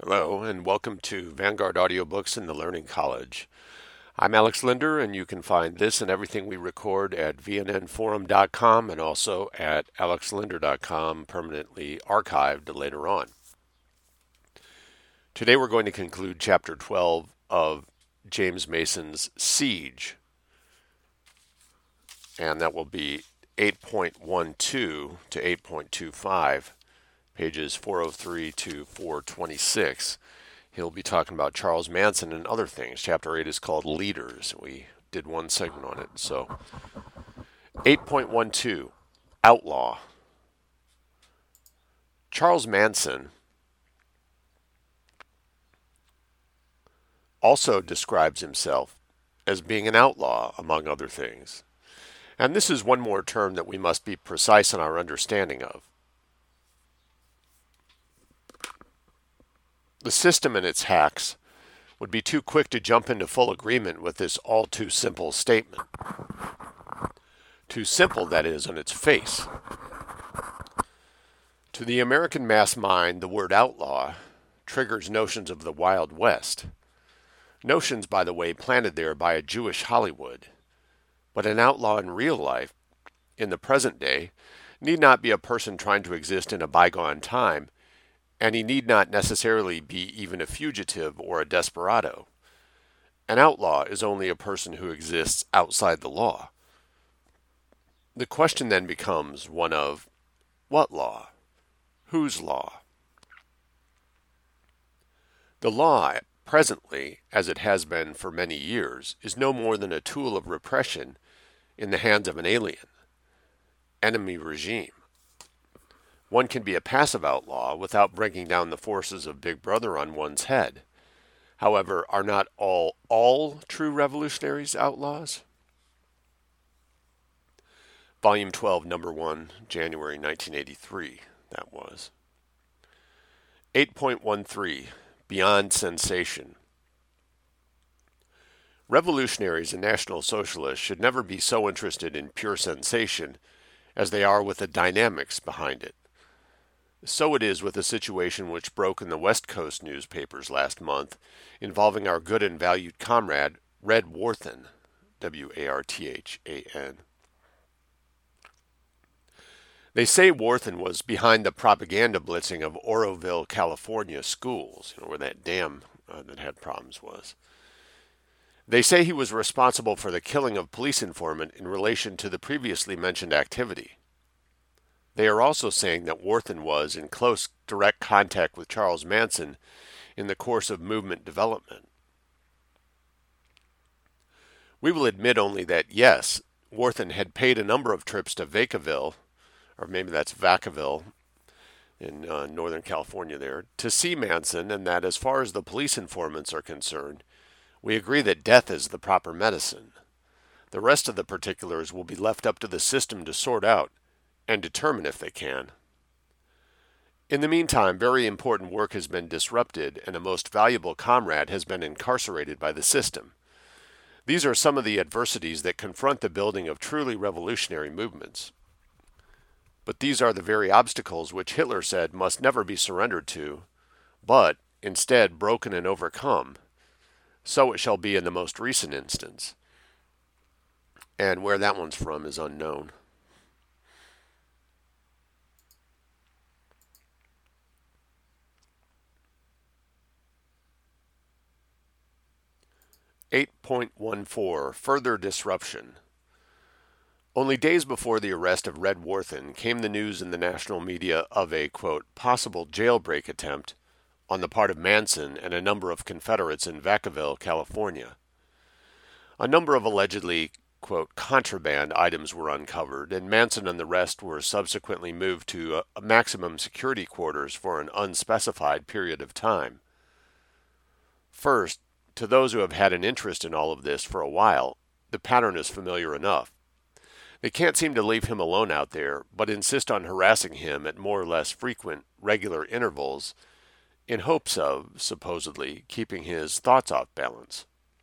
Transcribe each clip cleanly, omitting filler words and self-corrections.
Hello, and welcome to Vanguard Audiobooks in the Learning College. I'm Alex Linder, and you can find this and everything we record at vnnforum.com and also at alexlinder.com, permanently archived later on. Today we're going to conclude Chapter 12 of James Mason's Siege, and that will be 8.12 to 8.25. Pages 403 to 426. He'll be talking about Charles Manson and other things. Chapter 8 is called Leaders. We did one segment on it. So, 8.12, Outlaw. Charles Manson also describes himself as being an outlaw, among other things. And this is one more term that we must be precise in our understanding of. The system and its hacks would be too quick to jump into full agreement with this all-too-simple statement. Too simple, that is, on its face. To the American mass mind, the word outlaw triggers notions of the Wild West. Notions, by the way, planted there by a Jewish Hollywood. But an outlaw in real life, in the present day, need not be a person trying to exist in a bygone time, and he need not necessarily be even a fugitive or a desperado. An outlaw is only a person who exists outside the law. The question then becomes one of, what law? Whose law? The law, presently, as it has been for many years, is no more than a tool of repression in the hands of an alien, enemy regime. One can be a passive outlaw without bringing down the forces of Big Brother on one's head. However, are not all true revolutionaries outlaws? Volume 12, Number 1, January 1983, that was. 8.13, Beyond Sensation. Revolutionaries and National Socialists should never be so interested in pure sensation as they are with the dynamics behind it. So it is with a situation which broke in the West Coast newspapers last month involving our good and valued comrade, Red Warthen, W-A-R-T-H-A-N. They say Warthen was behind the propaganda blitzing of Oroville, California schools, where that dam that had problems was. They say he was responsible for the killing of police informant in relation to the previously mentioned activity. They are also saying that Warthen was in close direct contact with Charles Manson in the course of movement development. We will admit only that, yes, Warthen had paid a number of trips to Vacaville, or maybe that's Vacaville, in Northern California there, to see Manson, and that as far as the police informants are concerned, we agree that death is the proper medicine. The rest of the particulars will be left up to the system to sort out, and determine if they can. In the meantime, very important work has been disrupted, and a most valuable comrade has been incarcerated by the system. These are some of the adversities that confront the building of truly revolutionary movements. But these are the very obstacles which Hitler said must never be surrendered to, but, instead, broken and overcome. So it shall be in the most recent instance. And where that one's from is unknown. 8.14, Further Disruption. Only days before the arrest of Red Warthen came the news in the national media of a, quote, possible jailbreak attempt on the part of Manson and a number of Confederates in Vacaville, California. A number of allegedly, quote, contraband items were uncovered, and Manson and the rest were subsequently moved to maximum security quarters for an unspecified period of time. First, to those who have had an interest in all of this for a while, the pattern is familiar enough. They can't seem to leave him alone out there, but insist on harassing him at more or less frequent, regular intervals in hopes of, supposedly, keeping his thoughts off balance.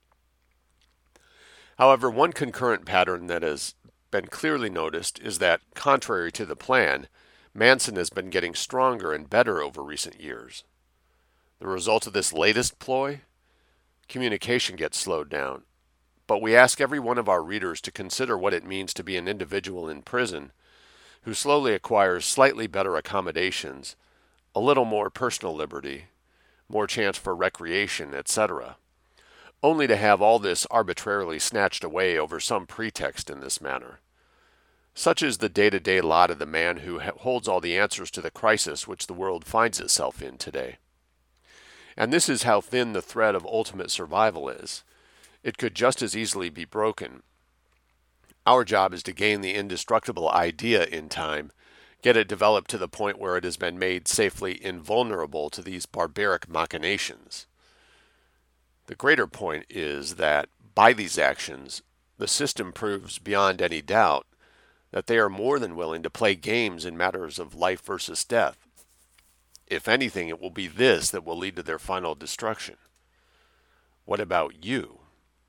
However, one concurrent pattern that has been clearly noticed is that, contrary to the plan, Manson has been getting stronger and better over recent years. The result of this latest ploy? Communication gets slowed down. But we ask every one of our readers to consider what it means to be an individual in prison who slowly acquires slightly better accommodations, a little more personal liberty, more chance for recreation, etc., only to have all this arbitrarily snatched away over some pretext in this manner. Such is the day-to-day lot of the man who holds all the answers to the crisis which the world finds itself in today. And this is how thin the thread of ultimate survival is. It could just as easily be broken. Our job is to gain the indestructible idea in time, get it developed to the point where it has been made safely invulnerable to these barbaric machinations. The greater point is that, by these actions, the system proves beyond any doubt that they are more than willing to play games in matters of life versus death. If anything, it will be this that will lead to their final destruction. What about you?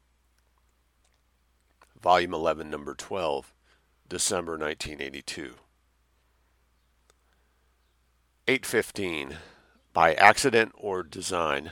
Volume 11, Number 12, December 1982. 8:15. By accident or design.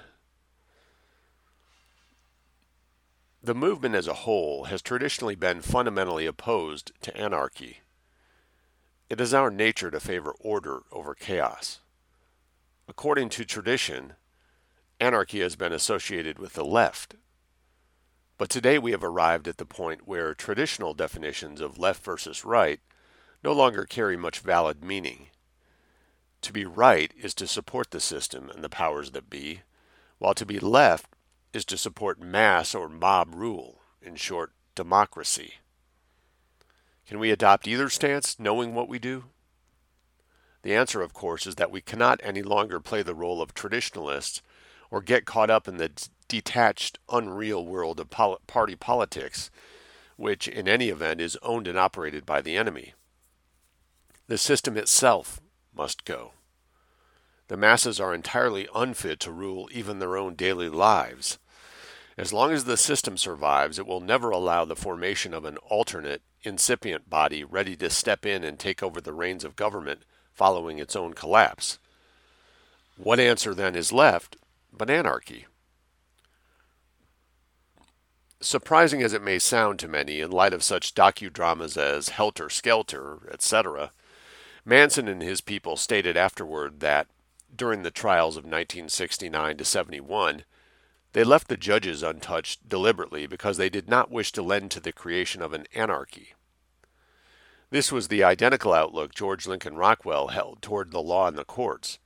The movement as a whole has traditionally been fundamentally opposed to anarchy. It is our nature to favor order over chaos. According to tradition, anarchy has been associated with the left. But today we have arrived at the point where traditional definitions of left versus right no longer carry much valid meaning. To be right is to support the system and the powers that be, while to be left is to support mass or mob rule, in short, democracy. Can we adopt either stance, knowing what we do? The answer, of course, is that we cannot any longer play the role of traditionalists or get caught up in the detached, unreal world of party politics, which, in any event, is owned and operated by the enemy. The system itself must go. The masses are entirely unfit to rule even their own daily lives. As long as the system survives, it will never allow the formation of an alternate, incipient body ready to step in and take over the reins of government following its own collapse. What answer then is left but anarchy? Surprising as it may sound to many in light of such docudramas as Helter Skelter, etc., Manson and his people stated afterward that, during the trials of 1969 to 71, they left the judges untouched deliberately because they did not wish to lend to the creation of an anarchy. This was the identical outlook George Lincoln Rockwell held toward the law and the courts.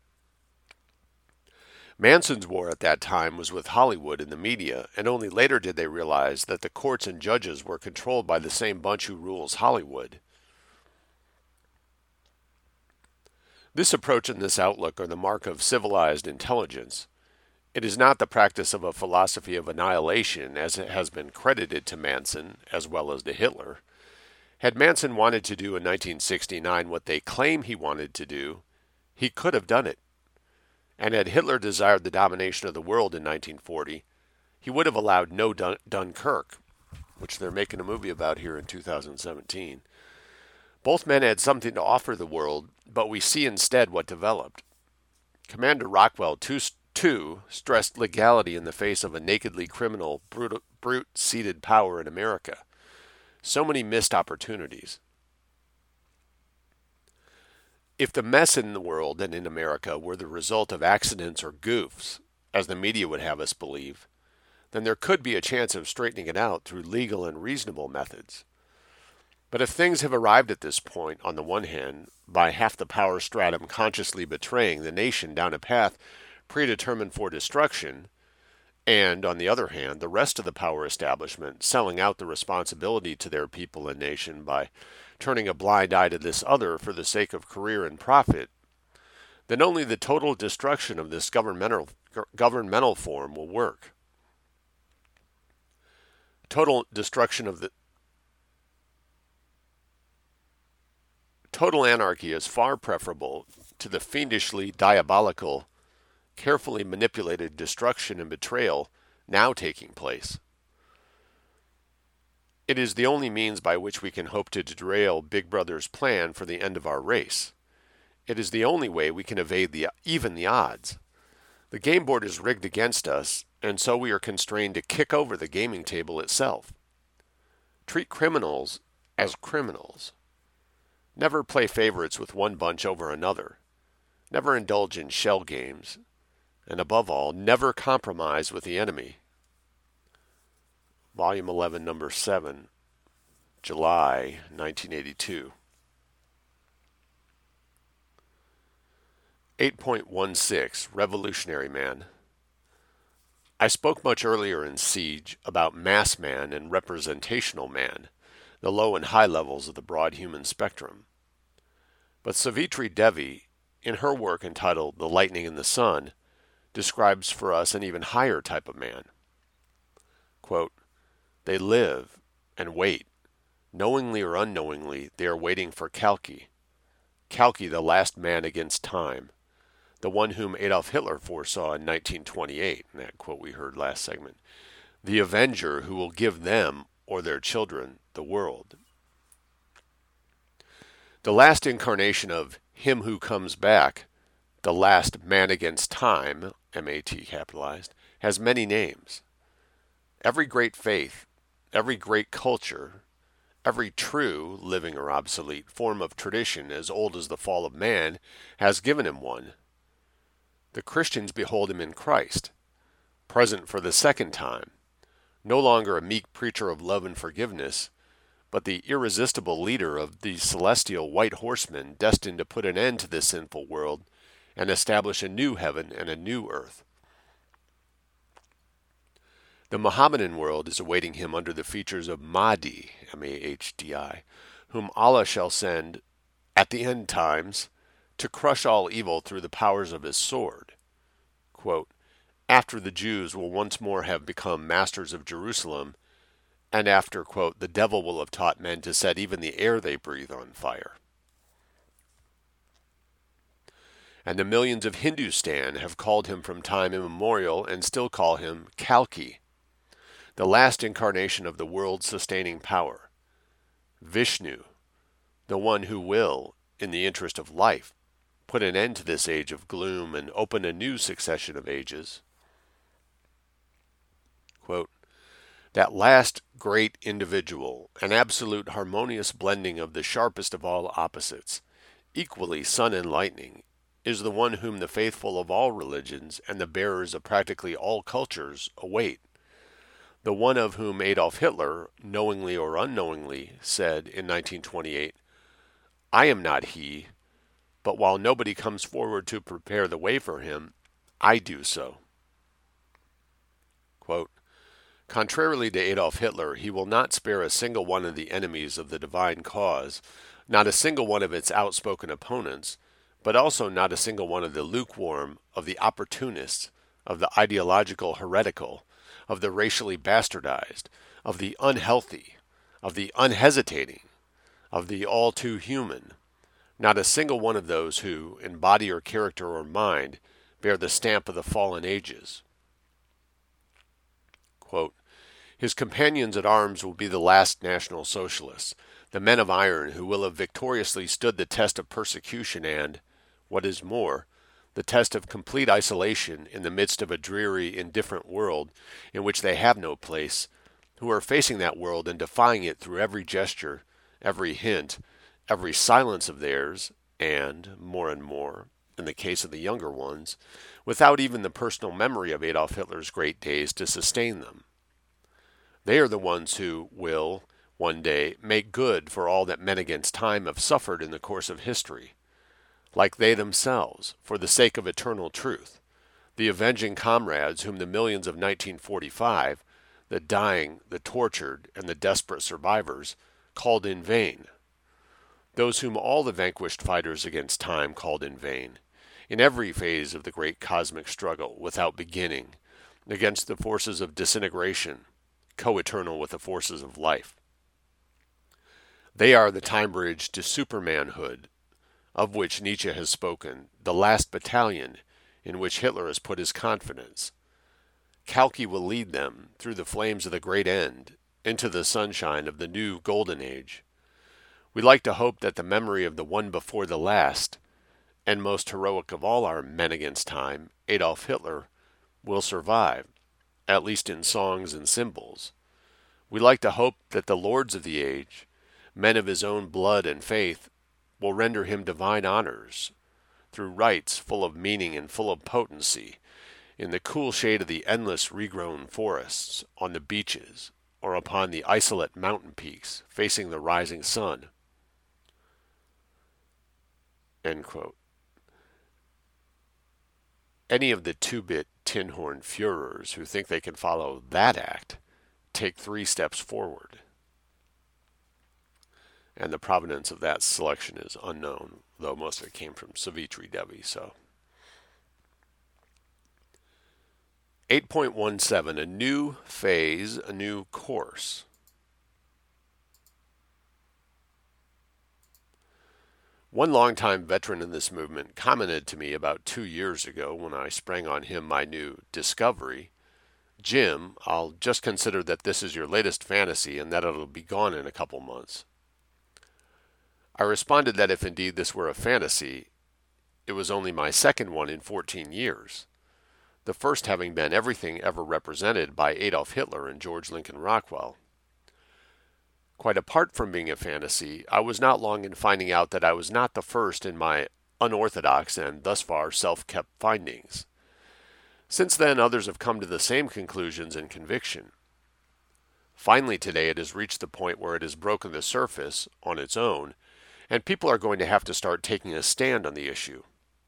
Manson's war at that time was with Hollywood and the media, and only later did they realize that the courts and judges were controlled by the same bunch who rules Hollywood. This approach and this outlook are the mark of civilized intelligence. It is not the practice of a philosophy of annihilation as it has been credited to Manson as well as to Hitler. Had Manson wanted to do in 1969 what they claim he wanted to do, he could have done it. And had Hitler desired the domination of the world in 1940, he would have allowed no Dunkirk, which they're making a movie about here in 2017. Both men had something to offer the world, but we see instead what developed. Commander Rockwell, too, stressed legality in the face of a nakedly criminal, brute-seated power in America. So many missed opportunities. If the mess in the world and in America were the result of accidents or goofs, as the media would have us believe, then there could be a chance of straightening it out through legal and reasonable methods. But if things have arrived at this point, on the one hand, by half the power stratum consciously betraying the nation down a path predetermined for destruction, and, on the other hand, the rest of the power establishment selling out the responsibility to their people and nation by turning a blind eye to this other for the sake of career and profit, then only the total destruction of this governmental form will work. Total anarchy is far preferable to the fiendishly diabolical, carefully manipulated destruction and betrayal now taking place. It is the only means by which we can hope to derail Big Brother's plan for the end of our race. It is the only way we can evade even the odds. The game board is rigged against us, and so we are constrained to kick over the gaming table itself. Treat criminals as criminals. Never play favorites with one bunch over another. Never indulge in shell games. And above all, never compromise with the enemy. Volume 11, Number 7, July 1982. 8.16 Revolutionary Man. I spoke much earlier in Siege about mass man and representational man, the low and high levels of the broad human spectrum. But Savitri Devi, in her work entitled The Lightning in the Sun, describes for us an even higher type of man. Quote, they live and wait. Knowingly or unknowingly, they are waiting for Kalki. Kalki, the last man against time, the one whom Adolf Hitler foresaw in 1928, in that quote we heard last segment, the avenger who will give them, or their children, the world. The last incarnation of Him Who Comes Back, the last man against time, M-A-T capitalized, has many names. Every great faith, every great culture, every true, living or obsolete, form of tradition as old as the fall of man has given him one. The Christians behold him in Christ, present for the second time, no longer a meek preacher of love and forgiveness, but the irresistible leader of the celestial white horsemen destined to put an end to this sinful world and establish a new heaven and a new earth. The Mohammedan world is awaiting him under the features of Mahdi, M-A-H-D-I, whom Allah shall send at the end times to crush all evil through the powers of his sword. Quote, after the Jews will once more have become masters of Jerusalem, and after, quote, the devil will have taught men to set even the air they breathe on fire. And the millions of Hindustan have called him from time immemorial and still call him Kalki, the last incarnation of the world-sustaining power. Vishnu, the one who will, in the interest of life, put an end to this age of gloom and open a new succession of ages. Quote, that last great individual, an absolute harmonious blending of the sharpest of all opposites, equally sun and lightning, is the one whom the faithful of all religions and the bearers of practically all cultures await. The one of whom Adolf Hitler, knowingly or unknowingly, said in 1928, I am not he, but while nobody comes forward to prepare the way for him, I do so. Quote, contrarily to Adolf Hitler, he will not spare a single one of the enemies of the divine cause, not a single one of its outspoken opponents, but also not a single one of the lukewarm, of the opportunists, of the ideological heretical, of the racially bastardized, of the unhealthy, of the unhesitating, of the all too human, not a single one of those who, in body or character or mind, bear the stamp of the fallen ages. Quote, his companions at arms will be the last National Socialists, the men of iron who will have victoriously stood the test of persecution and, what is more, the test of complete isolation in the midst of a dreary, indifferent world in which they have no place, who are facing that world and defying it through every gesture, every hint, every silence of theirs, and more, in the case of the younger ones, without even the personal memory of Adolf Hitler's great days to sustain them. They are the ones who will, one day, make good for all that men against time have suffered in the course of history. Like they themselves, for the sake of eternal truth, the avenging comrades whom the millions of 1945, the dying, the tortured, and the desperate survivors, called in vain. Those whom all the vanquished fighters against time called in vain, in every phase of the great cosmic struggle, without beginning, against the forces of disintegration, co-eternal with the forces of life. They are the time bridge to supermanhood, of which Nietzsche has spoken, the last battalion in which Hitler has put his confidence. Kalki will lead them through the flames of the great end into the sunshine of the new golden age. We like to hope that the memory of the one before the last, and most heroic of all our men against time, Adolf Hitler, will survive, at least in songs and symbols. We like to hope that the lords of the age, men of his own blood and faith, will render him divine honors through rites full of meaning and full of potency, in the cool shade of the endless regrown forests, on the beaches, or upon the isolate mountain peaks facing the rising sun. End quote. Any of the two-bit tin horn Führers who think they can follow that act take 3 steps forward. And the provenance of that selection is unknown, though most of it came from Savitri Devi. So, 8.17, a new phase, a new course. One longtime veteran in this movement commented to me about 2 years ago when I sprang on him my new discovery, "Jim, I'll just consider that this is your latest fantasy and that it'll be gone in a couple months." I responded that if indeed this were a fantasy, it was only my second one in 14 years, the first having been everything ever represented by Adolf Hitler and George Lincoln Rockwell. Quite apart from being a fantasy, I was not long in finding out that I was not the first in my unorthodox and thus far self-kept findings. Since then, others have come to the same conclusions and conviction. Finally, today it has reached the point where it has broken the surface on its own, and people are going to have to start taking a stand on the issue.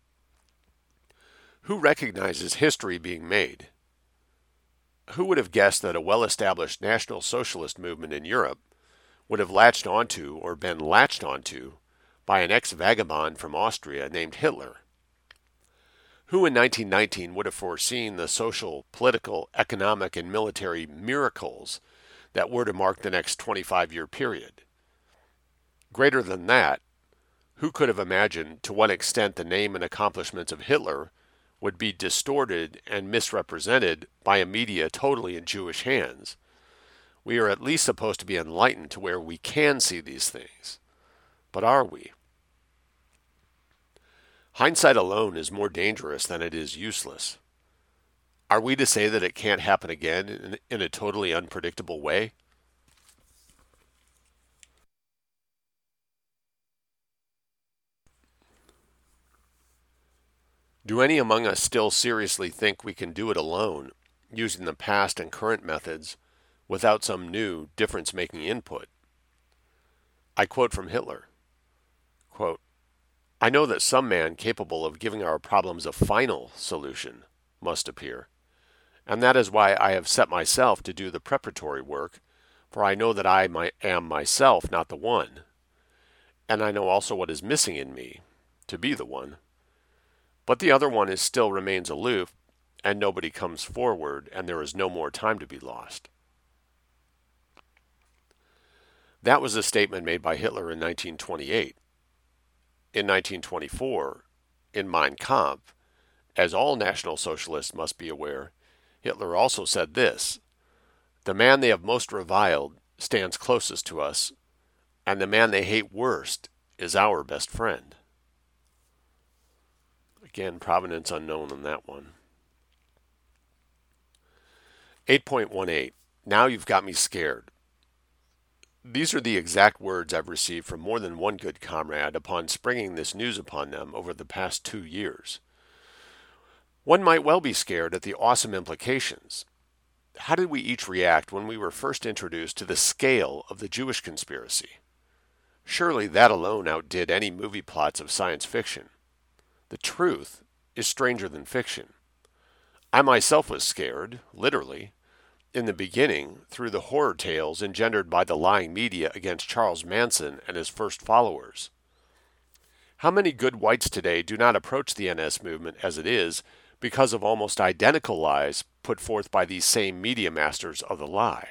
Who recognizes history being made? Who would have guessed that a well-established National Socialist movement in Europe would have latched onto or been latched onto by an ex-vagabond from Austria named Hitler? Who in 1919 would have foreseen the social, political, economic, and military miracles that were to mark the next 25-year period? Greater than that, who could have imagined to what extent the name and accomplishments of Hitler would be distorted and misrepresented by a media totally in Jewish hands? We are at least supposed to be enlightened to where we can see these things. But are we? Hindsight alone is more dangerous than it is useless. Are we to say that it can't happen again in a totally unpredictable way? Do any among us still seriously think we can do it alone, using the past and current methods, without some new, difference-making input? I quote from Hitler, quote, "I know that some man capable of giving our problems a final solution must appear, and that is why I have set myself to do the preparatory work, for I know that I am myself not the one, and I know also what is missing in me to be the one. But the other one still remains aloof, and nobody comes forward, and there is no more time to be lost." That was a statement made by Hitler in 1928. In 1924, in Mein Kampf, as all National Socialists must be aware, Hitler also said this: "The man they have most reviled stands closest to us, and the man they hate worst is our best friend." Again, provenance unknown on that one. 8.18, now you've got me scared. These are the exact words I've received from more than one good comrade upon springing this news upon them over the past 2 years. One might well be scared at the awesome implications. How did we each react when we were first introduced to the scale of the Jewish conspiracy? Surely that alone outdid any movie plots of science fiction. The truth is stranger than fiction. I myself was scared, literally, in the beginning through the horror tales engendered by the lying media against Charles Manson and his first followers. How many good whites today do not approach the NS movement as it is because of almost identical lies put forth by these same media masters of the lie?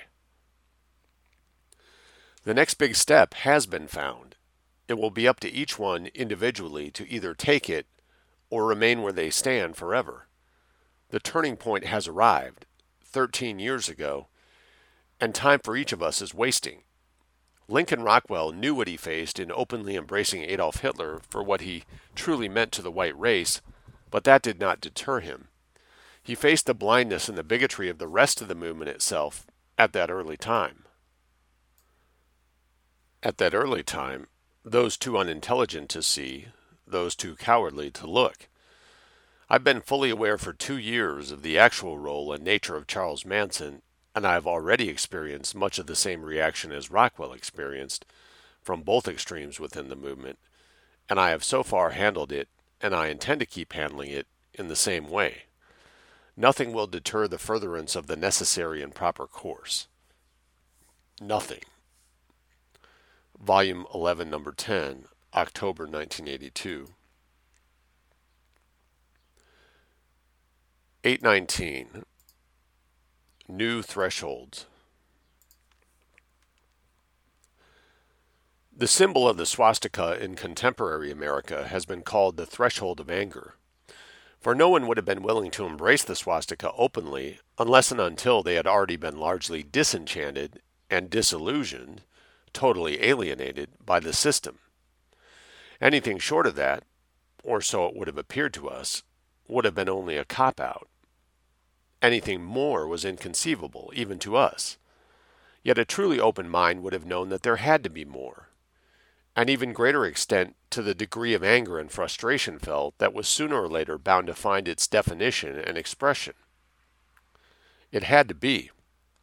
The next big step has been found. It will be up to each one individually to either take it or remain where they stand forever. The turning point has arrived 13 years ago, and time for each of us is wasting. Lincoln Rockwell knew what he faced in openly embracing Adolf Hitler for what he truly meant to the white race, but that did not deter him. He faced the blindness and the bigotry of the rest of the movement itself at that early time. At that early time, those too unintelligent to see, those too cowardly to look. I've been fully aware for 2 years of the actual role and nature of Charles Manson, and I have already experienced much of the same reaction as Rockwell experienced from both extremes within the movement, and I have so far handled it, and I intend to keep handling it in the same way. Nothing will deter the furtherance of the necessary and proper course. Nothing. Volume 11, Number 10, October 1982. 819. New Thresholds. The symbol of the swastika in contemporary America has been called the threshold of anger. For no one would have been willing to embrace the swastika openly unless and until they had already been largely disenchanted and disillusioned, totally alienated by the system. Anything short of that, or so it would have appeared to us, would have been only a cop-out. Anything more was inconceivable, even to us. Yet a truly open mind would have known that there had to be more. An even greater extent to the degree of anger and frustration felt that was sooner or later bound to find its definition and expression. It had to be.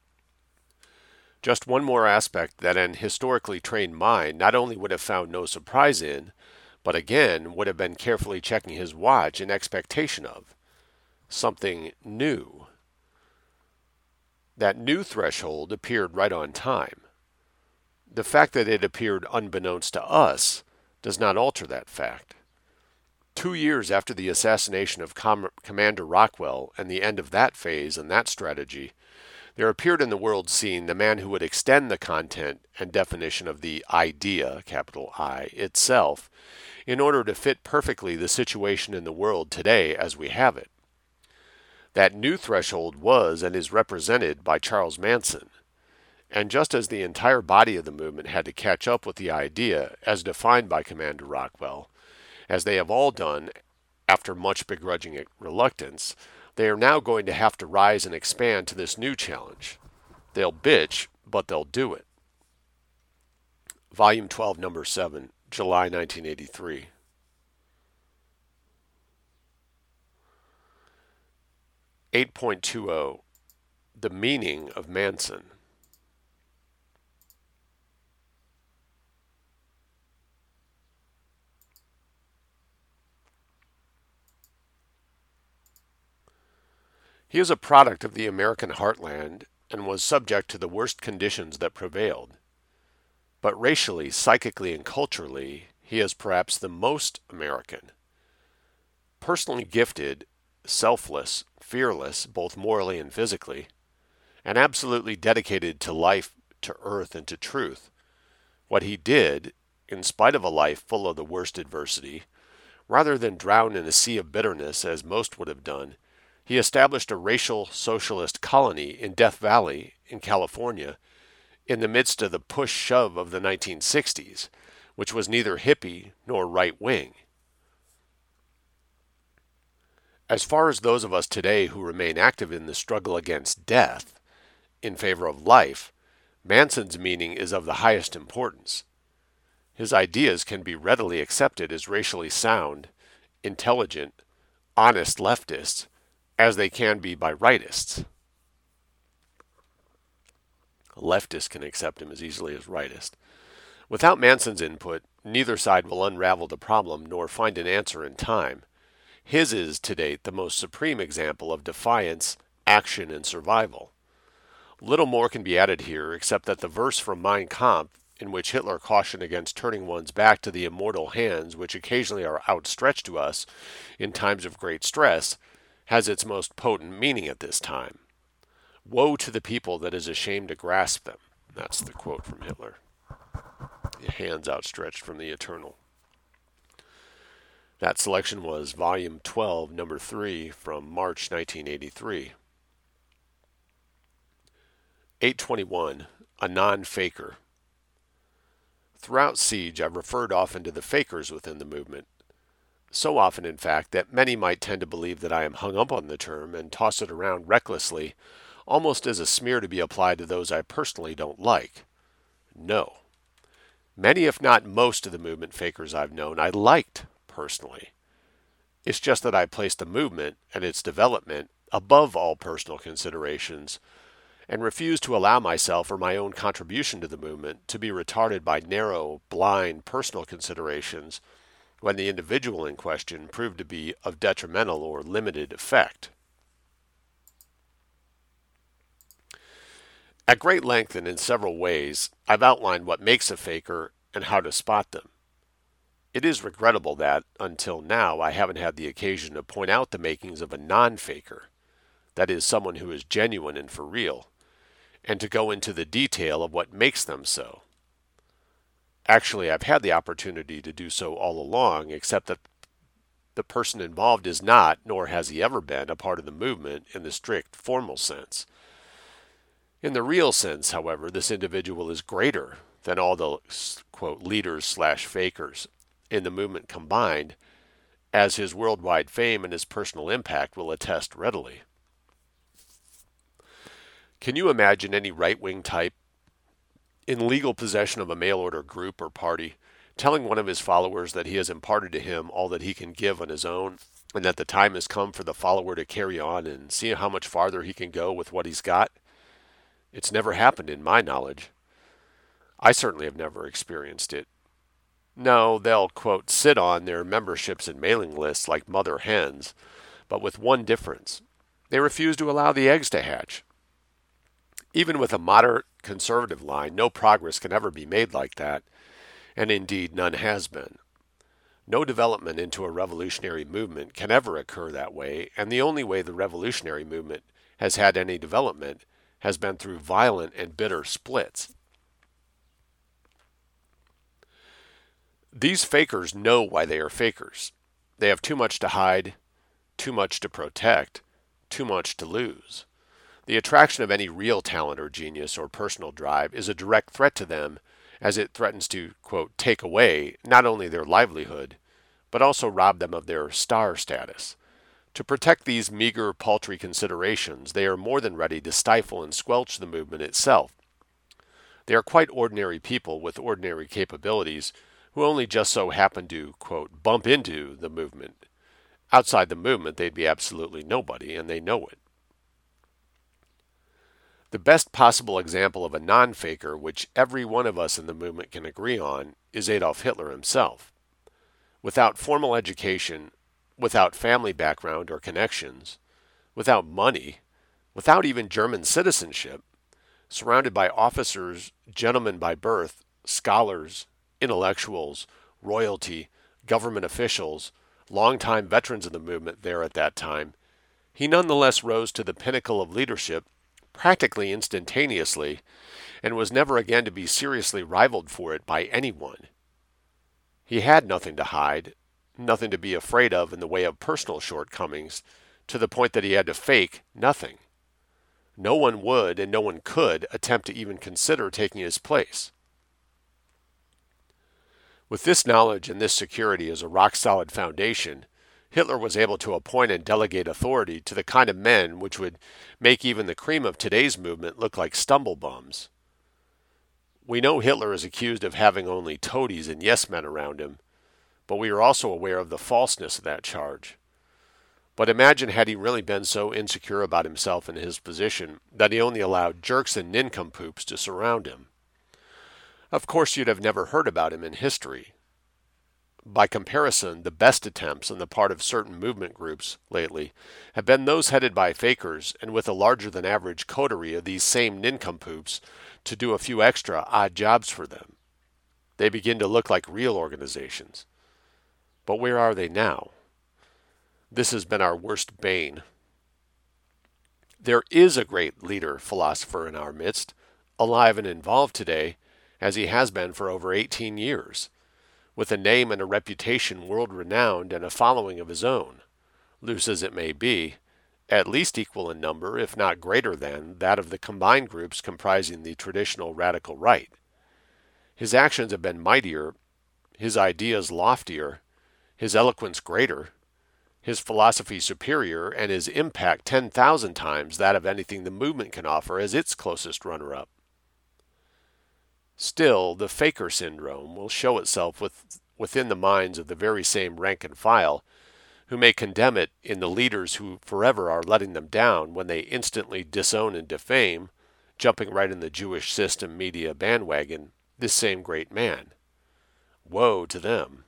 Just one more aspect that an historically trained mind not only would have found no surprise in, but again would have been carefully checking his watch in expectation of. Something new. That new threshold appeared right on time. The fact that it appeared unbeknownst to us does not alter that fact. 2 years after the assassination of Commander Rockwell and the end of that phase and that strategy, there appeared in the world scene the man who would extend the content and definition of the idea, capital I, itself, in order to fit perfectly the situation in the world today as we have it. That new threshold was and is represented by Charles Manson. And just as the entire body of the movement had to catch up with the idea as defined by Commander Rockwell, as they have all done after much begrudging reluctance, they are now going to have to rise and expand to this new challenge. They'll bitch, but they'll do it. Volume 12, Number 7, July 1983. 8.20. The Meaning of Manson. He is a product of the American heartland and was subject to the worst conditions that prevailed. But racially, psychically, and culturally, he is perhaps the most American. Personally gifted, selfless, fearless, both morally and physically, and absolutely dedicated to life, to earth, and to truth. What he did, in spite of a life full of the worst adversity, rather than drown in a sea of bitterness as most would have done, he established a racial socialist colony in Death Valley in California in the midst of the push-shove of the 1960s, which was neither hippie nor right-wing. As far as those of us today who remain active in the struggle against death, in favor of life, Manson's meaning is of the highest importance. His ideas can be readily accepted as racially sound, intelligent, honest leftists, as they can be by rightists. A leftist can accept him as easily as rightist. Without Manson's input, neither side will unravel the problem nor find an answer in time. His is, to date, the most supreme example of defiance, action, and survival. Little more can be added here, except that the verse from Mein Kampf, in which Hitler cautioned against turning one's back to the immortal hands which occasionally are outstretched to us in times of great stress, has its most potent meaning at this time. Woe to the people that is ashamed to grasp them. That's the quote from Hitler. The hands outstretched from the eternal. That selection was Volume 12, Number 3, from March 1983. 821. A Non-Faker. throughout Siege I've referred often to the fakers within the movement. So often, in fact, that many might tend to believe that I am hung up on the term and toss it around recklessly, almost as a smear to be applied to those I personally don't like. No. Many, if not most, of the movement fakers I've known I liked personally. It's just that I placed the movement and its development above all personal considerations and refused to allow myself or my own contribution to the movement to be retarded by narrow, blind personal considerations when the individual in question proved to be of detrimental or limited effect. At great length and in several ways, I've outlined what makes a faker and how to spot them. It is regrettable that, until now, I haven't had the occasion to point out the makings of a non-faker, that is, someone who is genuine and for real, and to go into the detail of what makes them so. Actually, I've had the opportunity to do so all along, except that the person involved is not, nor has he ever been, a part of the movement in the strict formal sense. In the real sense, however, this individual is greater than all the, quote, leaders/fakers in the movement combined, as his worldwide fame and his personal impact will attest readily. Can you imagine any right-wing type in legal possession of a mail-order group or party telling one of his followers that he has imparted to him all that he can give on his own, and that the time has come for the follower to carry on and see how much farther he can go with what he's got? It's never happened in my knowledge. I certainly have never experienced it. No, they'll, quote, sit on their memberships and mailing lists like mother hens, but with one difference. They refuse to allow the eggs to hatch. Even with a moderate conservative line, no progress can ever be made like that, and indeed none has been. No development into a revolutionary movement can ever occur that way, and the only way the revolutionary movement has had any development has been through violent and bitter splits. These fakers know why they are fakers. They have too much to hide, too much to protect, too much to lose. The attraction of any real talent or genius or personal drive is a direct threat to them, as it threatens to, quote, take away not only their livelihood, but also rob them of their star status. To protect these meager, paltry considerations, they are more than ready to stifle and squelch the movement itself. They are quite ordinary people with ordinary capabilities who only just so happen to, quote, bump into the movement. Outside the movement, they'd be absolutely nobody, and they know it. The best possible example of a non-faker, which every one of us in the movement can agree on, is Adolf Hitler himself. Without formal education, without family background or connections, without money, without even German citizenship, surrounded by officers, gentlemen by birth, scholars, intellectuals, royalty, government officials, longtime veterans of the movement there at that time, he nonetheless rose to the pinnacle of leadership practically instantaneously and was never again to be seriously rivaled for it by anyone. He had nothing to hide, nothing to be afraid of in the way of personal shortcomings, to the point that he had to fake nothing. No one would and no one could attempt to even consider taking his place. With this knowledge and this security as a rock-solid foundation, Hitler was able to appoint and delegate authority to the kind of men which would make even the cream of today's movement look like stumblebums. We know Hitler is accused of having only toadies and yes-men around him, but we are also aware of the falseness of that charge. But imagine had he really been so insecure about himself and his position that he only allowed jerks and nincompoops to surround him. Of course, you'd have never heard about him in history. By comparison, the best attempts on the part of certain movement groups lately have been those headed by fakers and with a larger-than-average coterie of these same nincompoops to do a few extra odd jobs for them. They begin to look like real organizations. But where are they now? This has been our worst bane. There is a great leader philosopher in our midst, alive and involved today, as he has been for over 18 years, with a name and a reputation world-renowned and a following of his own, loose as it may be, at least equal in number, if not greater than, that of the combined groups comprising the traditional radical right. His actions have been mightier, his ideas loftier, his eloquence greater, his philosophy superior, and his impact 10,000 times that of anything the movement can offer as its closest runner-up. Still, the faker syndrome will show itself within the minds of the very same rank and file who may condemn it in the leaders who forever are letting them down when they instantly disown and defame, jumping right in the Jewish system media bandwagon, this same great man. Woe to them.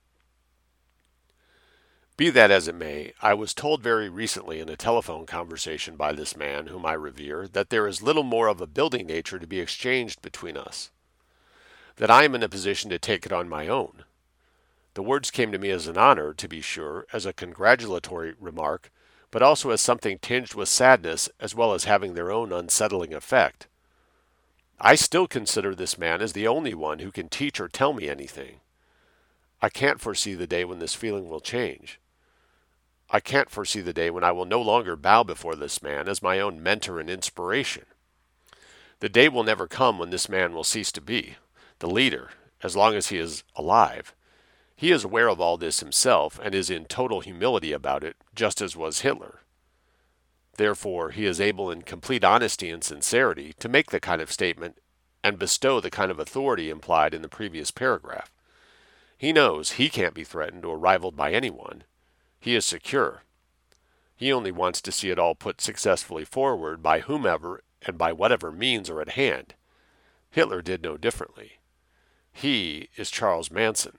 Be that as it may, I was told very recently in a telephone conversation by this man, whom I revere, that there is little more of a building nature to be exchanged between us, that I am in a position to take it on my own. The words came to me as an honor, to be sure, as a congratulatory remark, but also as something tinged with sadness, as well as having their own unsettling effect. I still consider this man as the only one who can teach or tell me anything. I can't foresee the day when this feeling will change. I can't foresee the day when I will no longer bow before this man as my own mentor and inspiration. The day will never come when this man will cease to be the leader, as long as he is alive. He is aware of all this himself and is in total humility about it, just as was Hitler. Therefore, he is able in complete honesty and sincerity to make the kind of statement and bestow the kind of authority implied in the previous paragraph. He knows he can't be threatened or rivaled by anyone. He is secure. He only wants to see it all put successfully forward by whomever and by whatever means are at hand. Hitler did no differently. He is Charles Manson.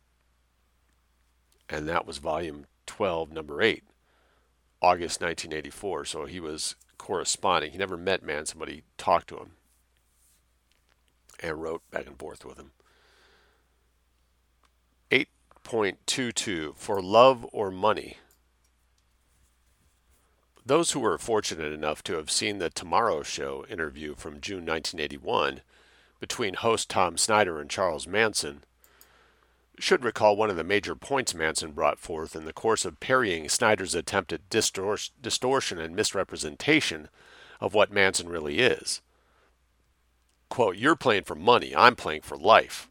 And that was volume 12, number 8, August 1984. So he was corresponding. He never met Manson, but he talked to him and wrote back and forth with him. 8.22, For Love or Money. Those who were fortunate enough to have seen the Tomorrow Show interview from June 1981 between host Tom Snyder and Charles Manson should recall one of the major points Manson brought forth in the course of parrying Snyder's attempted distortion and misrepresentation of what Manson really is. Quote, "You're playing for money, I'm playing for life."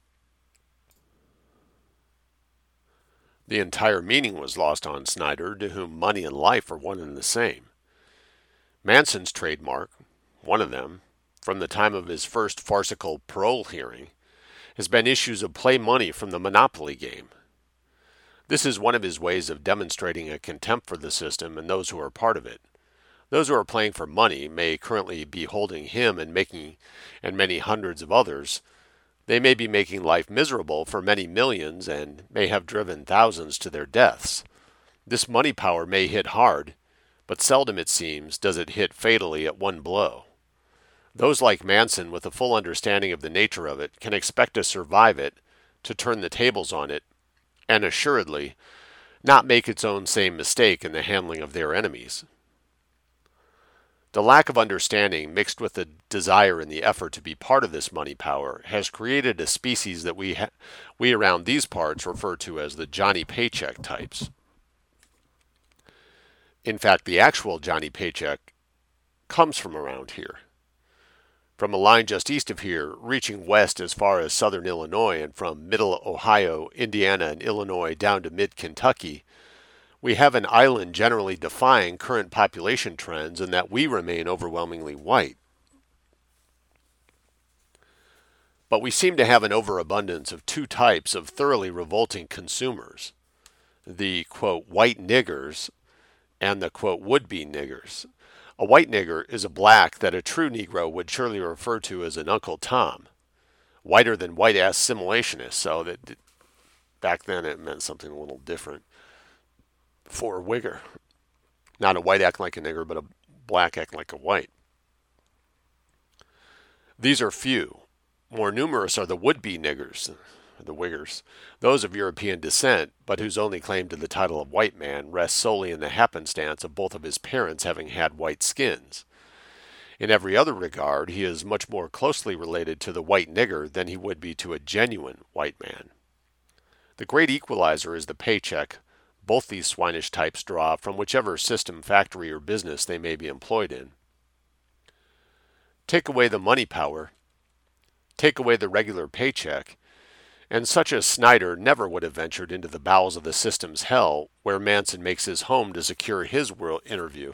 The entire meaning was lost on Snyder, to whom money and life are one and the same. Manson's trademark, one of them, from the time of his first farcical parole hearing, has been issues of play money from the Monopoly game. This is one of his ways of demonstrating a contempt for the system and those who are part of it. Those who are playing for money may currently be holding him and many hundreds of others. They may be making life miserable for many millions and may have driven thousands to their deaths. This money power may hit hard, but seldom, it seems, does it hit fatally at one blow. Those like Manson, with a full understanding of the nature of it, can expect to survive it, to turn the tables on it, and assuredly not make its own same mistake in the handling of their enemies. The lack of understanding, mixed with the desire and the effort to be part of this money power, has created a species that we around these parts refer to as the Johnny Paycheck types. In fact, the actual Johnny Paycheck comes from around here. From a line just east of here, reaching west as far as southern Illinois, and from middle Ohio, Indiana, and Illinois down to mid-Kentucky, we have an island generally defying current population trends in that we remain overwhelmingly white. But we seem to have an overabundance of two types of thoroughly revolting consumers. The, quote, white niggers and the, quote, would-be niggers. A white nigger is a black that a true Negro would surely refer to as an Uncle Tom. Whiter than white-ass simulationists, so that back then it meant something a little different. For a wigger. Not a white acting like a nigger, but a black acting like a white. These are few. More numerous are the would-be niggers, the wiggers, those of European descent, but whose only claim to the title of white man rests solely in the happenstance of both of his parents having had white skins. In every other regard, he is much more closely related to the white nigger than he would be to a genuine white man. The great equalizer is the paycheck both these swinish types draw from whichever system, factory, or business they may be employed in. Take away the money power, Take away the regular paycheck, and such as Snyder never would have ventured into the bowels of the system's hell where Manson makes his home to secure his world interview.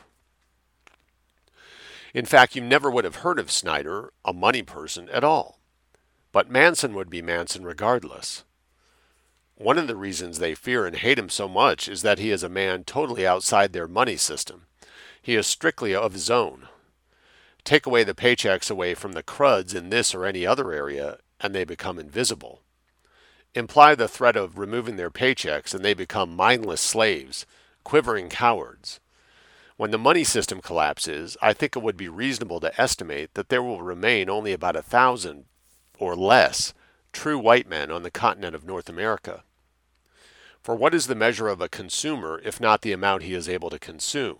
In fact, you never would have heard of Snyder, a money person, at all. But Manson would be Manson regardless. One of the reasons they fear and hate him so much is that he is a man totally outside their money system. He is strictly of his own. Take away the paychecks away from the cruds in this or any other area, and they become invisible. Imply the threat of removing their paychecks, and they become mindless slaves, quivering cowards. When the money system collapses, I think it would be reasonable to estimate that there will remain only about 1,000 or less true white men on the continent of North America. For what is the measure of a consumer if not the amount he is able to consume?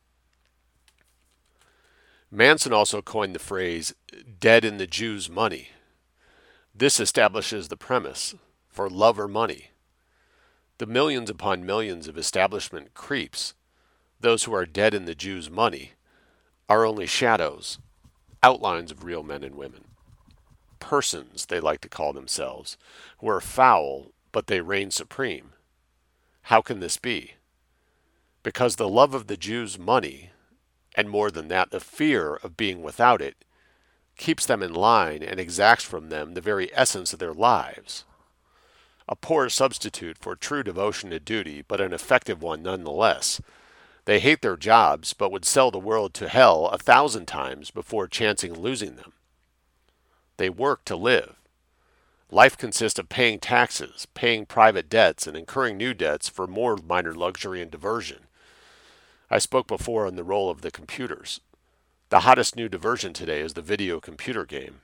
Manson also coined the phrase, dead in the Jews' money. This establishes the premise, for love or money. The millions upon millions of establishment creeps, those who are dead in the Jews' money, are only shadows, outlines of real men and women. Persons, they like to call themselves, who are foul, but they reign supreme. How can this be? Because the love of the Jews' money, and more than that, the fear of being without it, keeps them in line and exacts from them the very essence of their lives. A poor substitute for true devotion to duty, but an effective one nonetheless. They hate their jobs, but would sell the world to hell 1,000 times before chancing losing them. They work to live. Life consists of paying taxes, paying private debts, and incurring new debts for more minor luxury and diversion. I spoke before on the role of the computers. The hottest new diversion today is the video computer game.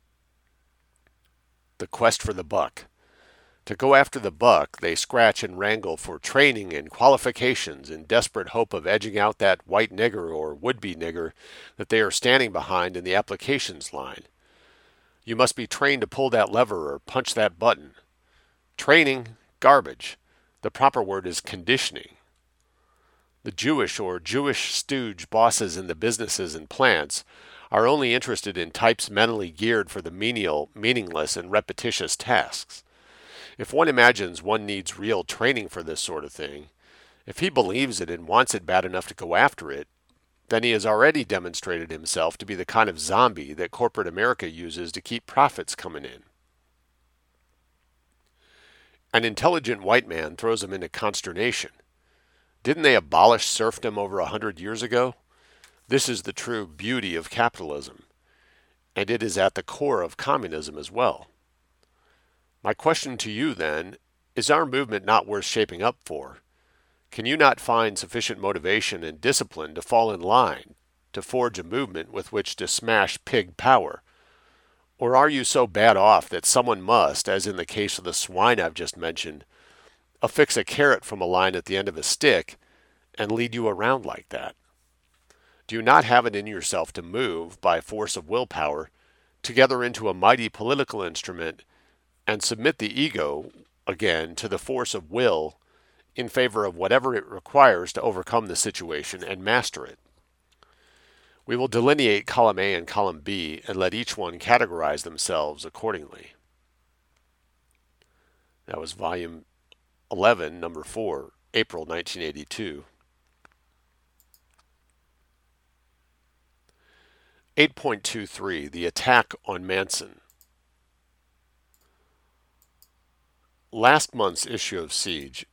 The quest for the buck. To go after the buck, they scratch and wrangle for training and qualifications in desperate hope of edging out that white nigger or would-be nigger that they are standing behind in the applications line. You must be trained to pull that lever or punch that button. Training, garbage. The proper word is conditioning. The Jewish or Jewish stooge bosses in the businesses and plants are only interested in types mentally geared for the menial, meaningless, and repetitious tasks. If one imagines one needs real training for this sort of thing, if he believes it and wants it bad enough to go after it, then he has already demonstrated himself to be the kind of zombie that corporate America uses to keep profits coming in. An intelligent white man throws him into consternation. Didn't they abolish serfdom over 100 years ago? This is the true beauty of capitalism, and it is at the core of communism as well. My question to you, then, is our movement not worth shaping up for? Can you not find sufficient motivation and discipline to fall in line, to forge a movement with which to smash pig power? Or are you so bad off that someone must, as in the case of the swine I've just mentioned, affix a carrot from a line at the end of a stick and lead you around like that? Do you not have it in yourself to move, by force of willpower, together into a mighty political instrument and submit the ego, again, to the force of will in favor of whatever it requires to overcome the situation and master it? We will delineate column A and column B and let each one categorize themselves accordingly. That was volume 11, number 4, April 1982. 8.23, The Attack on Manson. Last month's issue of Siege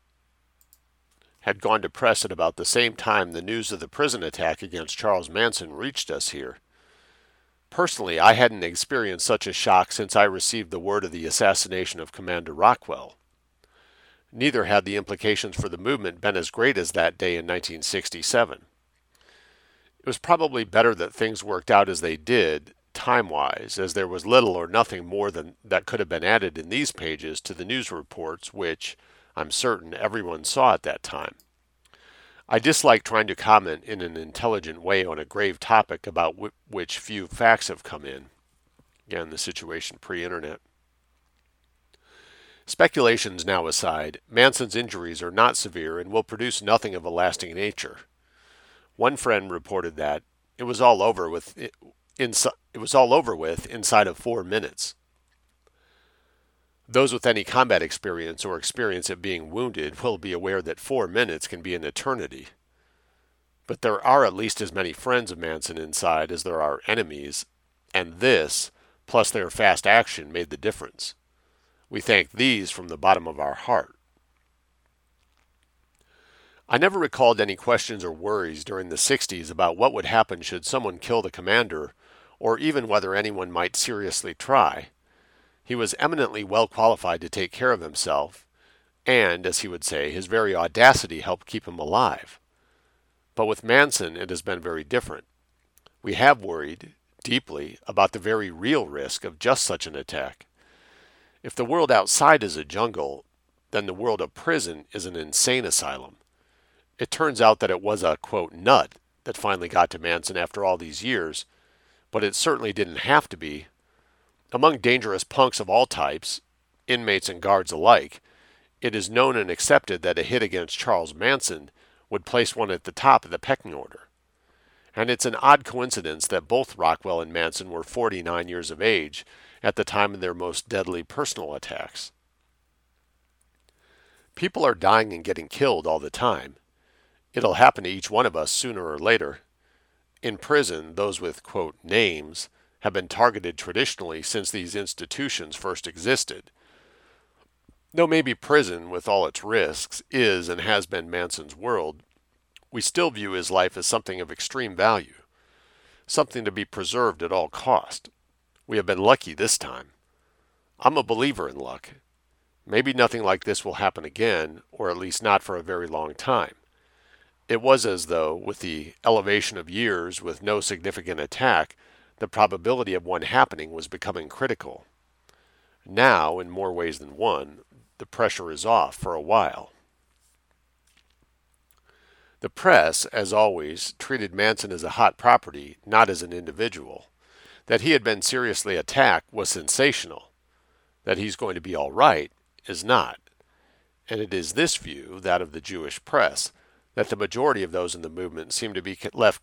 had gone to press at about the same time the news of the prison attack against Charles Manson reached us here. Personally, I hadn't experienced such a shock since I received the word of the assassination of Commander Rockwell. Neither had the implications for the movement been as great as that day in 1967. It was probably better that things worked out as they did, time-wise, as there was little or nothing more than that could have been added in these pages to the news reports which, I'm certain, everyone saw at that time. I dislike trying to comment in an intelligent way on a grave topic about which few facts have come in. Again, the situation pre-internet. Speculations now aside, Manson's injuries are not severe and will produce nothing of a lasting nature. One friend reported that it was all over with It was all over with inside of 4 minutes. Those with any combat experience or experience of being wounded will be aware that 4 minutes can be an eternity. But there are at least as many friends of Manson inside as there are enemies, and this, plus their fast action, made the difference. We thank these from the bottom of our heart. I never recalled any questions or worries during the 60s about what would happen should someone kill the commander, or even whether anyone might seriously try. He was eminently well qualified to take care of himself, and, as he would say, his very audacity helped keep him alive. But with Manson, it has been very different. We have worried, deeply, about the very real risk of just such an attack. If the world outside is a jungle, then the world of prison is an insane asylum. It turns out that it was a, quote, nut that finally got to Manson after all these years, but it certainly didn't have to be. Among dangerous punks of all types, inmates and guards alike, it is known and accepted that a hit against Charles Manson would place one at the top of the pecking order. And it's an odd coincidence that both Rockwell and Manson were 49 years of age at the time of their most deadly personal attacks. People are dying and getting killed all the time. It'll happen to each one of us sooner or later. In prison, those with, quote, names have been targeted traditionally since these institutions first existed. Though maybe prison, with all its risks, is and has been Manson's world, we still view his life as something of extreme value, something to be preserved at all cost. We have been lucky this time. I'm a believer in luck. Maybe nothing like this will happen again, or at least not for a very long time. It was as though, with the elevation of years with no significant attack, the probability of one happening was becoming critical. Now, in more ways than one, the pressure is off for a while. The press, as always, treated Manson as a hot property, not as an individual. That he had been seriously attacked was sensational. That he's going to be all right is not. And it is this view, that of the Jewish press, that the majority of those in the movement seem content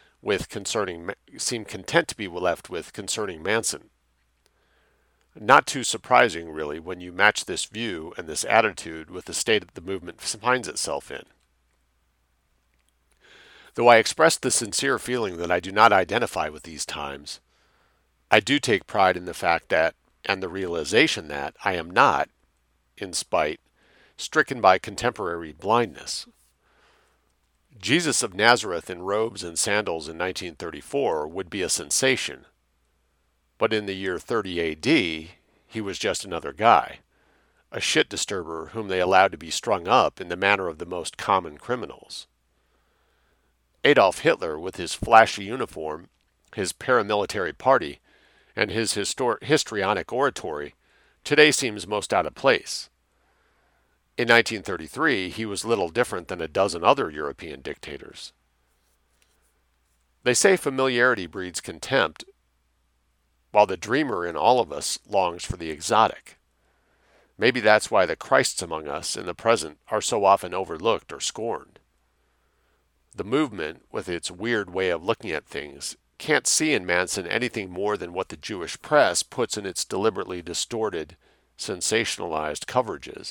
to be left with concerning Manson. Not too surprising, really, when you match this view and this attitude with the state that the movement finds itself in. Though I express the sincere feeling that I do not identify with these times, I do take pride in the fact that, and the realization that, I am not, in spite, stricken by contemporary blindness. Jesus of Nazareth in robes and sandals in 1934 would be a sensation. But in the year 30 A.D., he was just another guy, a shit disturber whom they allowed to be strung up in the manner of the most common criminals. Adolf Hitler, with his flashy uniform, his paramilitary party, and his histrionic oratory, today seems most out of place. In 1933, he was little different than a dozen other European dictators. They say familiarity breeds contempt, while the dreamer in all of us longs for the exotic. Maybe that's why the Christs among us in the present are so often overlooked or scorned. The movement, with its weird way of looking at things, can't see in Manson anything more than what the Jewish press puts in its deliberately distorted, sensationalized coverages.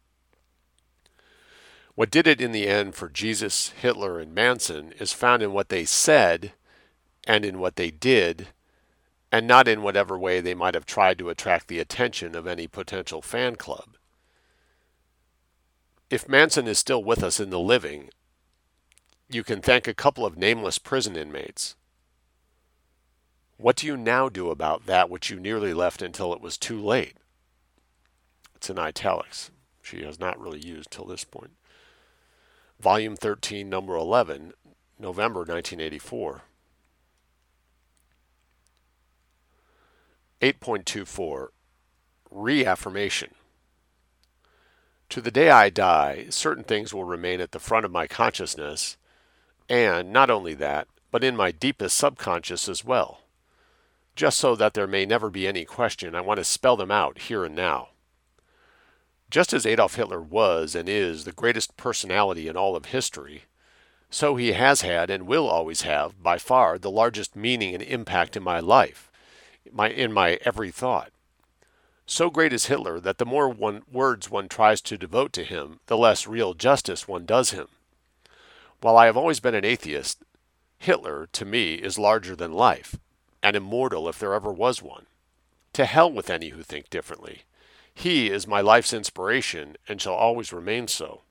What did it in the end for Jesus, Hitler, and Manson is found in what they said and in what they did, and not in whatever way they might have tried to attract the attention of any potential fan club. If Manson is still with us in the living, you can thank a couple of nameless prison inmates. What do you now do about that which you nearly left until it was too late? It's in italics. She has not really used till this point. Volume 13, number 11, November 1984. 8.24 Reaffirmation. To the day I die, certain things will remain at the front of my consciousness, and not only that, but in my deepest subconscious as well. Just so that there may never be any question, I want to spell them out here and now. Just as Adolf Hitler was and is the greatest personality in all of history, So he has had and will always have, by far, the largest meaning and impact in my life, in my every thought. So great is Hitler that the more words one tries to devote to him, the less real justice one does him. While I have always been an atheist, Hitler, to me, is larger than life, and immortal if there ever was one. To hell with any who think differently. He is my life's inspiration and shall always remain so.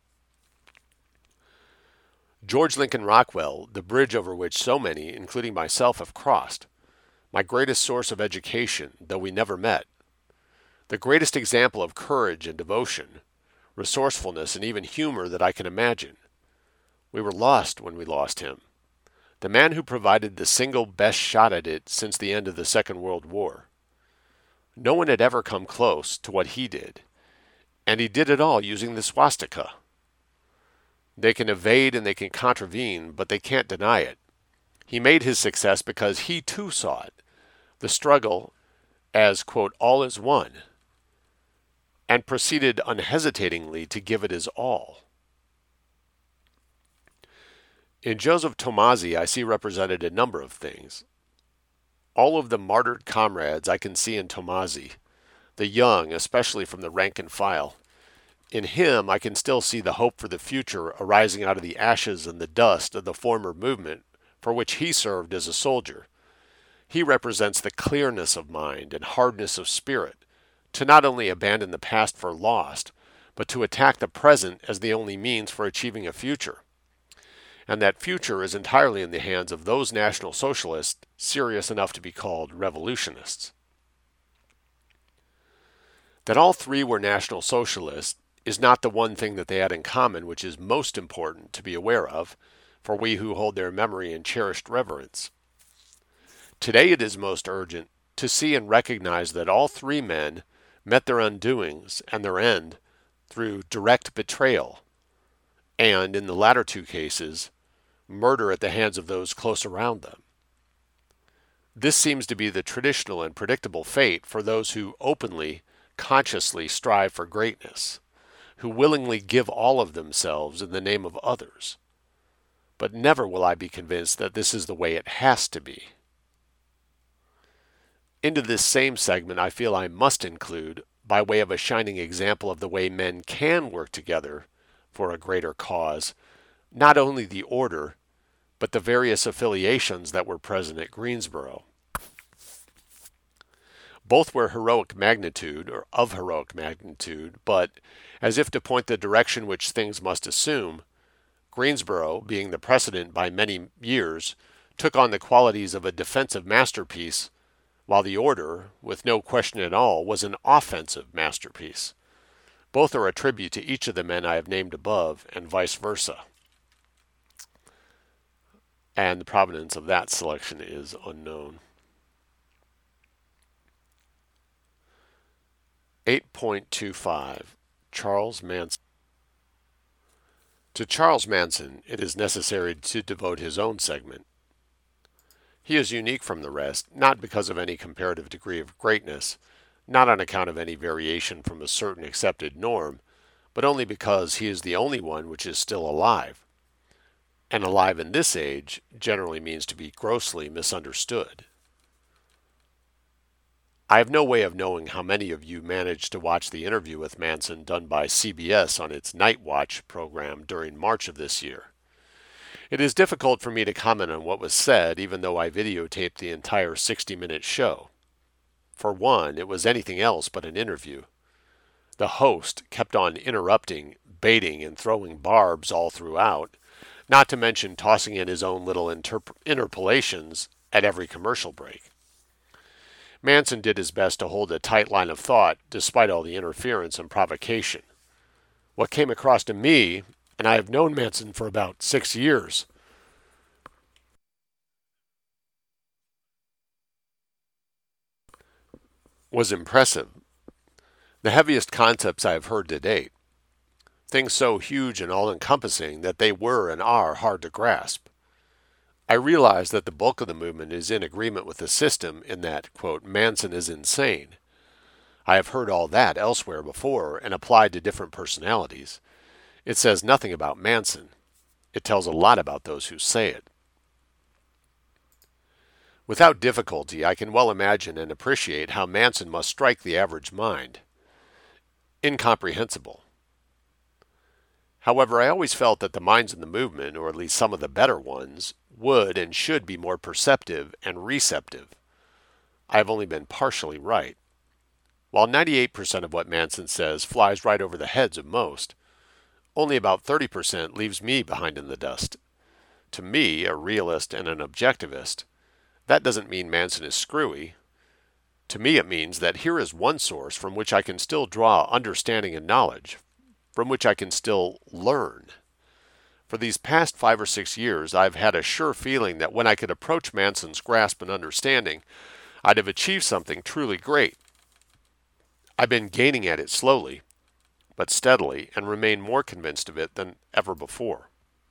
George Lincoln Rockwell, the bridge over which so many, including myself, have crossed. My greatest source of education, though we never met. The greatest example of courage and devotion, resourcefulness, and even humor that I can imagine. We were lost when we lost him. The man who provided the single best shot at it since the end of the Second World War. No one had ever come close to what he did, and he did it all using the swastika. They can evade and they can contravene, but they can't deny it. He made his success because he too saw it, the struggle as, quote, all is one, and proceeded unhesitatingly to give it his all. In Joseph Tomasi, I see represented a number of things. All of the martyred comrades I can see in Tomasi, the young, especially from the rank and file. In him, I can still see the hope for the future arising out of the ashes and the dust of the former movement for which he served as a soldier. He represents the clearness of mind and hardness of spirit, to not only abandon the past for lost, but to attack the present as the only means for achieving a future. And that future is entirely in the hands of those National Socialists serious enough to be called revolutionists. That all three were National Socialists is not the one thing that they had in common which is most important to be aware of, for we who hold their memory in cherished reverence. Today it is most urgent to see and recognize that all three men met their undoings and their end through direct betrayal, and, in the latter two cases, murder at the hands of those close around them. This seems to be the traditional and predictable fate for those who openly, consciously strive for greatness, who willingly give all of themselves in the name of others. But never will I be convinced that this is the way it has to be. Into this same segment I feel I must include, by way of a shining example of the way men can work together for a greater cause, not only the order, but the various affiliations that were present at Greensboro. Both were heroic magnitude, or of heroic magnitude, but, as if to point the direction which things must assume, Greensboro, being the precedent by many years, took on the qualities of a defensive masterpiece, while the order, with no question at all, was an offensive masterpiece. Both are a tribute to each of the men I have named above, and vice versa. And the provenance of that selection is unknown. 8.25 Charles Manson. To Charles Manson, it is necessary to devote his own segment. He is unique from the rest, not because of any comparative degree of greatness, not on account of any variation from a certain accepted norm, but only because he is the only one which is still alive. And alive in this age generally means to be grossly misunderstood. I have no way of knowing how many of you managed to watch the interview with Manson done by CBS on its Night Watch program during March of this year. It is difficult for me to comment on what was said, even though I videotaped the entire 60-minute show. For one, it was anything else but an interview. The host kept on interrupting, baiting, and throwing barbs all throughout, not to mention tossing in his own little interpolations at every commercial break. Manson did his best to hold a tight line of thought, despite all the interference and provocation. What came across to me, and I have known Manson for about 6 years, was impressive. The heaviest concepts I have heard to date. Things so huge and all-encompassing that they were and are hard to grasp. I realize that the bulk of the movement is in agreement with the system in that, quote, Manson is insane. I have heard all that elsewhere before and applied to different personalities. It says nothing about Manson. It tells a lot about those who say it. Without difficulty, I can well imagine and appreciate how Manson must strike the average mind. Incomprehensible. However, I always felt that the minds in the movement, or at least some of the better ones, would and should be more perceptive and receptive. I have only been partially right. While 98% of what Manson says flies right over the heads of most, only about 30% leaves me behind in the dust. To me, a realist and an objectivist, that doesn't mean Manson is screwy. To me, it means that here is one source from which I can still draw understanding and knowledge, from which I can still learn. For these past 5 or 6 years, I've had a sure feeling that when I could approach Manson's grasp and understanding, I'd have achieved something truly great. I've been gaining at it slowly, but steadily, and remain more convinced of it than ever before.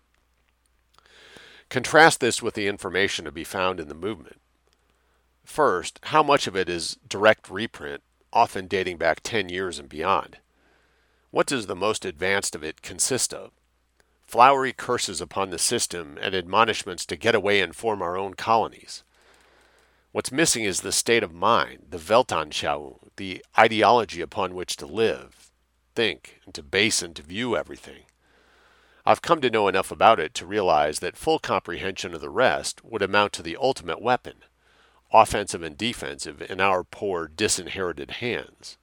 Contrast this with the information to be found in the movement. First, how much of it is direct reprint, often dating back 10 years and beyond? What does the most advanced of it consist of? Flowery curses upon the system and admonishments to get away and form our own colonies. What's missing is the state of mind, the Weltanschauung, the ideology upon which to live, think, and to base and to view everything. I've come to know enough about it to realize that full comprehension of the rest would amount to the ultimate weapon, offensive and defensive, in our poor, disinherited hands.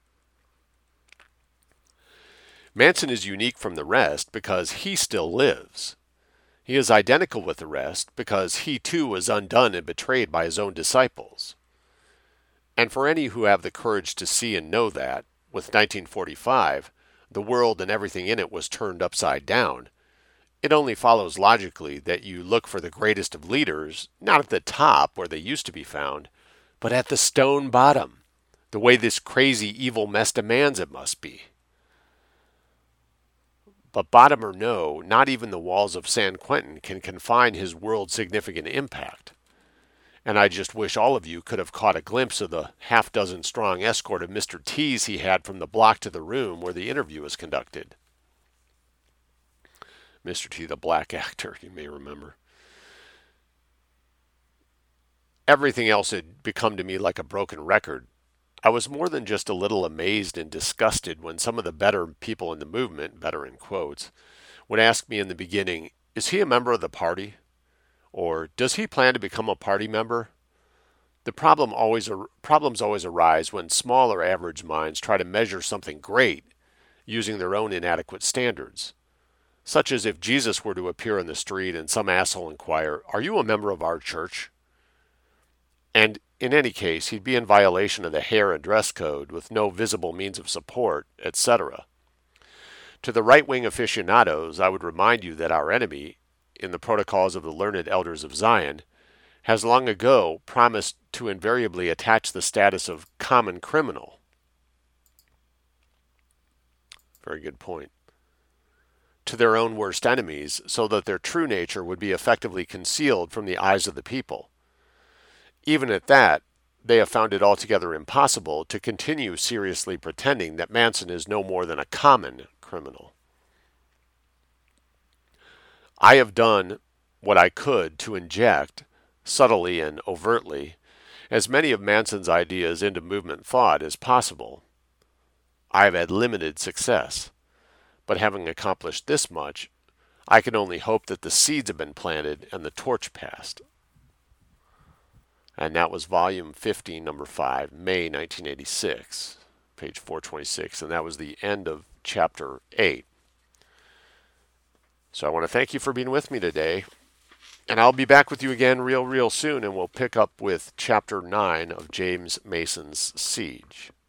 Manson is unique from the rest because he still lives. He is identical with the rest because he too was undone and betrayed by his own disciples. And for any who have the courage to see and know that, with 1945, the world and everything in it was turned upside down, it only follows logically that you look for the greatest of leaders, not at the top where they used to be found, but at the stone bottom, the way this crazy evil mess demands it must be. But bottom or no, not even the walls of San Quentin can confine his world-significant impact. And I just wish all of you could have caught a glimpse of the half-dozen-strong escort of Mr. T's he had from the block to the room where the interview was conducted. Mr. T, the black actor, you may remember. Everything else had become to me like a broken record. I was more than just a little amazed and disgusted when some of the better people in the movement, better in quotes, would ask me in the beginning, is he a member of the party? Or does he plan to become a party member? The problems always arise when small or average minds try to measure something great using their own inadequate standards. Such as if Jesus were to appear in the street and some asshole inquire, are you a member of our church? And in any case, he'd be in violation of the hair and dress code with no visible means of support, etc. To the right-wing aficionados, I would remind you that our enemy, in the protocols of the learned elders of Zion, has long ago promised to invariably attach the status of common criminal. Very good point. To their own worst enemies, so that their true nature would be effectively concealed from the eyes of the people. Even at that, they have found it altogether impossible to continue seriously pretending that Manson is no more than a common criminal. I have done what I could to inject, subtly and overtly, as many of Manson's ideas into movement thought as possible. I have had limited success, but having accomplished this much, I can only hope that the seeds have been planted and the torch passed. And that was volume 15, number 5, May 1986, page 426. And that was the end of chapter 8. So I want to thank you for being with me today. And I'll be back with you again real soon, and we'll pick up with chapter 9 of James Mason's Siege.